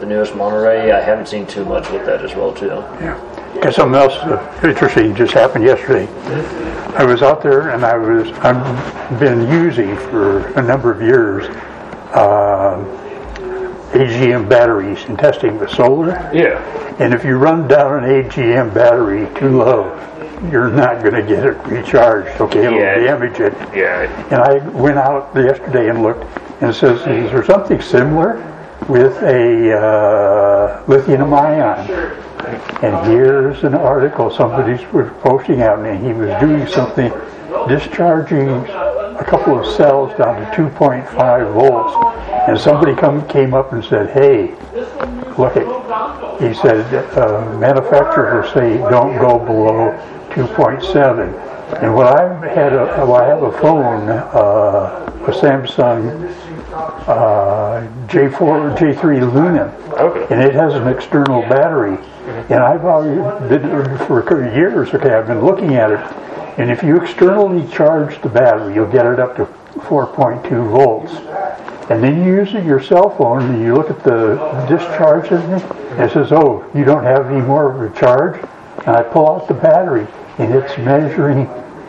the newest Monterey. I haven't seen too much with that as well, too. Yeah. And something else interesting just happened yesterday. I was out there and I've been using for a number of years AGM batteries and testing with solar. Yeah. And if you run down an AGM battery too low, you're not going to get it recharged. Okay, it'll damage it. Yeah. And I went out yesterday and looked, and it says, is there something similar with a lithium ion? And here's an article somebody was posting out, and he was doing something, discharging a couple of cells down to 2.5 volts. And somebody came up and said, hey, look it. He said, manufacturers say don't go below 2.7. And what I have a phone, a Samsung J3 Luna, and it has an external battery. And I've already been for years. Okay, I've been looking at it, and if you externally charge the battery, you'll get it up to 4.2 volts. And then you use your cell phone, and you look at the discharge, and it says, "Oh, you don't have any more of a charge." And I pull out the battery, and it's measuring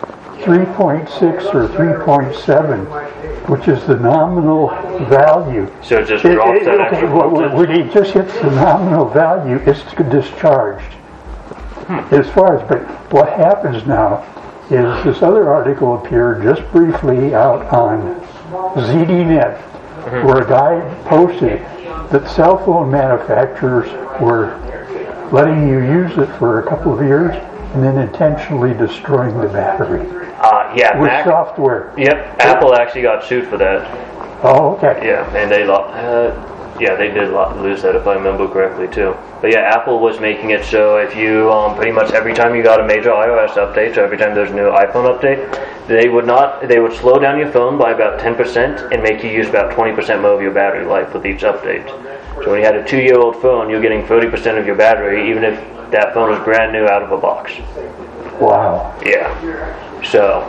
3.6 or 3.7, which is the nominal value. So it just drops that extra voltage? When it just hits the nominal value, it's discharged. As far as, but what happens now is this other article appeared just briefly out on ZDNet, where a guy posted that cell phone manufacturers were letting you use it for a couple of years and then intentionally destroying the battery. With software. Yep, Apple actually got sued for that. Oh, okay. Yeah, and they they did lose that if I remember correctly too. But yeah, Apple was making it so if you pretty much every time you got a major iOS update, so every time there's a new iPhone update, they would slow down your phone by about 10% and make you use about 20% more of your battery life with each update. So when you had a 2-year-old phone, you're getting 30% of your battery, even if that phone was brand new out of a box. Wow. Yeah. So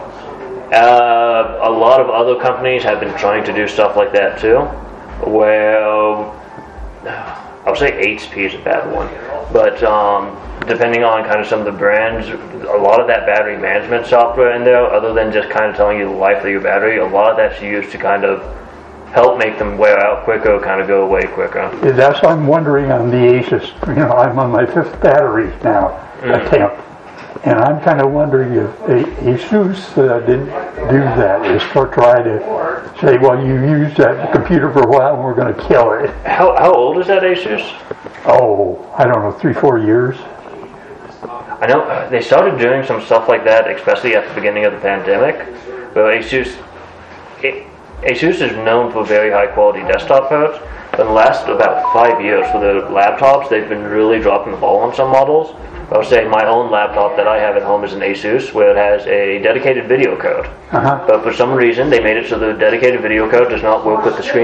a lot of other companies have been trying to do stuff like that too. Well, I would say HP is a bad one, but depending on kind of some of the brands, a lot of that battery management software in there, other than just kind of telling you the life of your battery, a lot of that's used to kind of help make them wear out quicker, kind of go away quicker. That's what I'm wondering on the Asus. I'm on my 5th battery now, attempt. And I'm kind of wondering if Asus didn't do that, is to try to say, well, you used that computer for a while and we're going to kill it. How old is that Asus? Oh, I don't know, 3-4 years. I know they started doing some stuff like that, especially at the beginning of the pandemic. But Asus is known for very high quality desktop parts. But in the last about 5 years for the laptops, they've been really dropping the ball on some models. I would say my own laptop that I have at home is an Asus, where it has a dedicated video code. But for some reason, they made it so the dedicated video code does not work with the screen